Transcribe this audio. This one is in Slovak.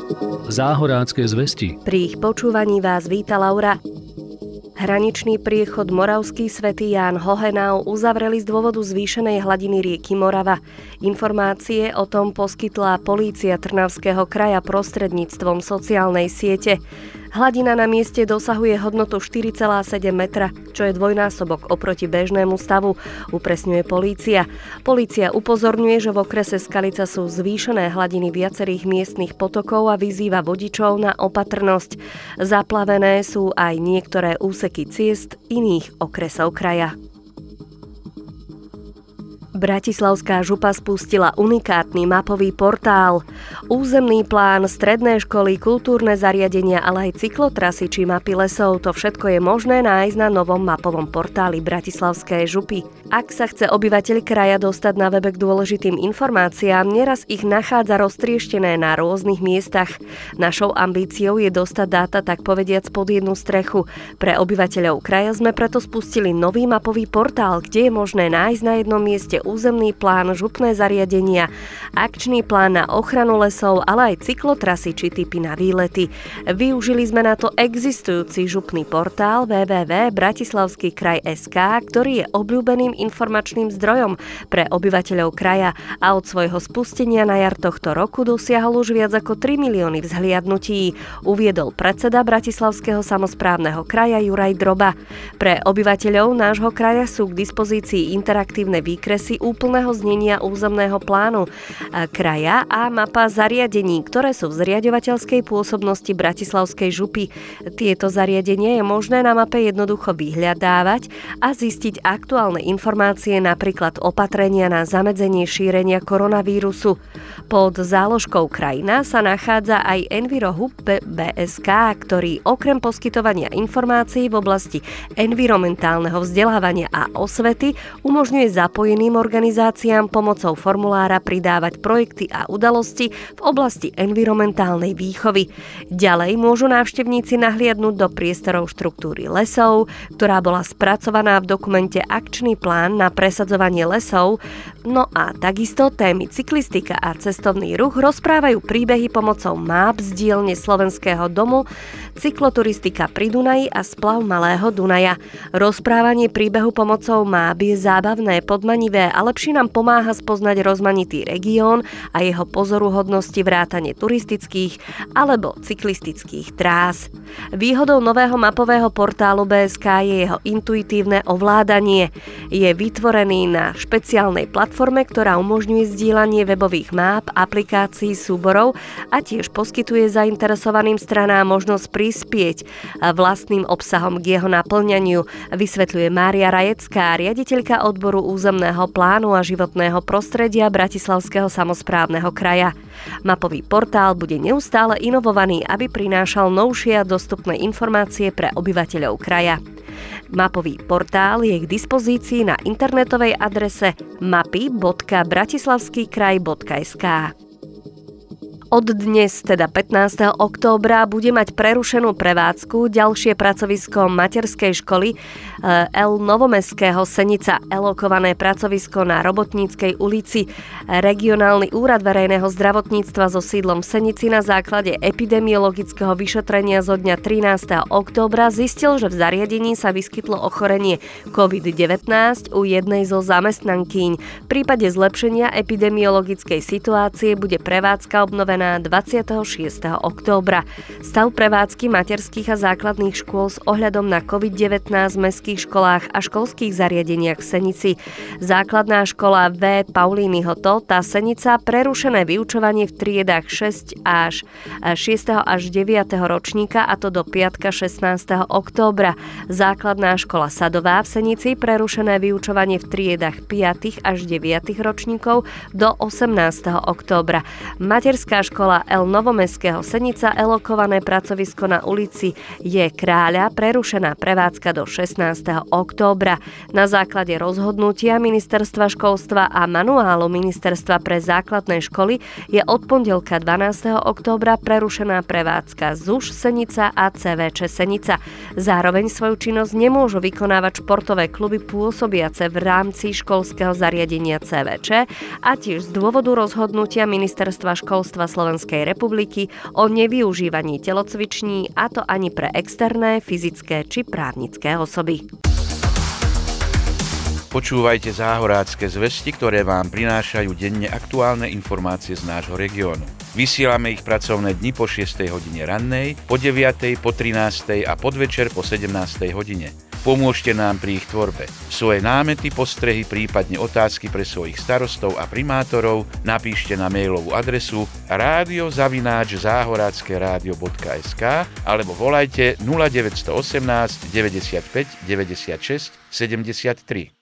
Záhorácké zvesti. Pri ich počúvaní vás víta Laura. Hraničný priechod Moravský Svätý Ján Hohenau uzavreli z dôvodu zvýšenej hladiny rieky Morava. Informácie o tom poskytla polícia Trnavského kraja prostredníctvom sociálnej siete. Hladina na mieste dosahuje hodnotu 4,7 metra, čo je dvojnásobok oproti bežnému stavu, upresňuje polícia. Polícia upozorňuje, že v okrese Skalica sú zvýšené hladiny viacerých miestnych potokov a vyzýva vodičov na opatrnosť. Zaplavené sú aj niektoré úseky ciest iných okresov kraja. Bratislavská župa spustila unikátny mapový portál. Územný plán, stredné školy, kultúrne zariadenia, ale aj cyklotrasy či mapy lesov, to všetko je možné nájsť na novom mapovom portáli Bratislavskej župy. Ak sa chce obyvateľ kraja dostať na webe k dôležitým informáciám, neraz ich nachádza roztrieštené na rôznych miestach. Našou ambíciou je dostať dáta tak povediac pod jednu strechu. Pre obyvateľov kraja sme preto spustili nový mapový portál, kde je možné nájsť na jednom mieste územný plán, župné zariadenia, akčný plán na ochranu lesov, ale aj cyklotrasy či tipy na výlety. Využili sme na to existujúci župný portál www.bratislavskykraj.sk, ktorý je obľúbeným informačným zdrojom pre obyvateľov kraja a od svojho spustenia na jar tohto roku dosiahol už viac ako 3 milióny vzhliadnutí, uviedol predseda Bratislavského samosprávneho kraja Juraj Droba. Pre obyvateľov nášho kraja sú k dispozícii interaktívne výkresy úplného znenia územného plánu kraja a mapa zariadení, ktoré sú v zriaďovateľskej pôsobnosti Bratislavskej župy. Tieto zariadenia je možné na mape jednoducho vyhľadávať a zistiť aktuálne informácie, napríklad opatrenia na zamedzenie šírenia koronavírusu. Pod záložkou krajina sa nachádza aj EnviroHub BSK, ktorý okrem poskytovania informácií v oblasti environmentálneho vzdelávania a osvety umožňuje zapojeným organizáciám pomocou formulára pridávať projekty a udalosti v oblasti environmentálnej výchovy. Ďalej môžu návštevníci nahliadnúť do priestorov štruktúry lesov, ktorá bola spracovaná v dokumente Akčný plán na presadzovanie lesov. No a takisto témy cyklistika a cestovný ruch rozprávajú príbehy pomocou máp z dielne Slovenského domu, cykloturistika pri Dunaji a splav Malého Dunaja. Rozprávanie príbehu pomocou máp je zábavné, podmanivé a lepšie nám pomáha spoznať rozmanitý región a jeho pozoruhodnosti vrátane turistických alebo cyklistických trás. Výhodou nového mapového portálu BSK je jeho intuitívne ovládanie. Je vytvorený na špeciálnej platforme, ktorá umožňuje zdieľanie webových máp, aplikácií, súborov a tiež poskytuje zainteresovaným stranám možnosť prispieť vlastným obsahom k jeho naplňaniu, vysvetľuje Mária Rajecká, riaditeľka odboru územného plánu a životného prostredia Bratislavského samosprávneho kraja. Mapový portál bude neustále inovovaný, aby prinášal novšie a dostupné informácie pre obyvateľov kraja. Mapový portál je k dispozícii na internetovej adrese mapy.bratislavskykraj.sk. Od dnes, teda 15. októbra, bude mať prerušenú prevádzku ďalšie pracovisko materskej školy L. Novomestského Senica, elokované pracovisko na Robotníckej ulici. Regionálny úrad verejného zdravotníctva so sídlom v Senici na základe epidemiologického vyšetrenia zo dňa 13. októbra zistil, že v zariadení sa vyskytlo ochorenie COVID-19 u jednej zo zamestnankyň. V prípade zlepšenia epidemiologickej situácie bude prevádzka obnovená 26. októbra. Stav prevádzky materských a základných škôl s ohľadom na COVID-19 v mestských školách a školských zariadeniach v Senici. Základná škola V. Paulínyho Tóta Senica, prerušené vyučovanie v triedách 6 až 9. ročníka, a to do piatka 16. októbra. Základná škola Sadová v Senici, prerušené vyučovanie v triedách 5. až 9. ročníkov do 18. októbra. Materská škola L. Novomestského Senica, elokované pracovisko na ulici J. Kráľa, prerušená prevádzka do 16. októbra. Na základe rozhodnutia Ministerstva školstva a manuálu Ministerstva pre základné školy je od pondelka 12. októbra prerušená prevádzka ZUŠ Senica a CVČ Senica. Zároveň svoju činnosť nemôžu vykonávať športové kluby pôsobiace v rámci školského zariadenia CVČ a tiež z dôvodu rozhodnutia Ministerstva školstva Slovenskej republiky o nevyužívaní telocviční, a to ani pre externé, fyzické či právnické osoby. Počúvajte Záhorácké zvesti, ktoré vám prinášajú denne aktuálne informácie z nášho regiónu. Vysielame ich pracovné dni po 6. hodine rannej, po 9., po 13. a podvečer po 17. hodine. Pomôžte nám pri ich tvorbe. Svoje námety, postrehy, prípadne otázky pre svojich starostov a primátorov napíšte na mailovú adresu radio@zahorackeradio.sk alebo volajte 0918 95 96 73.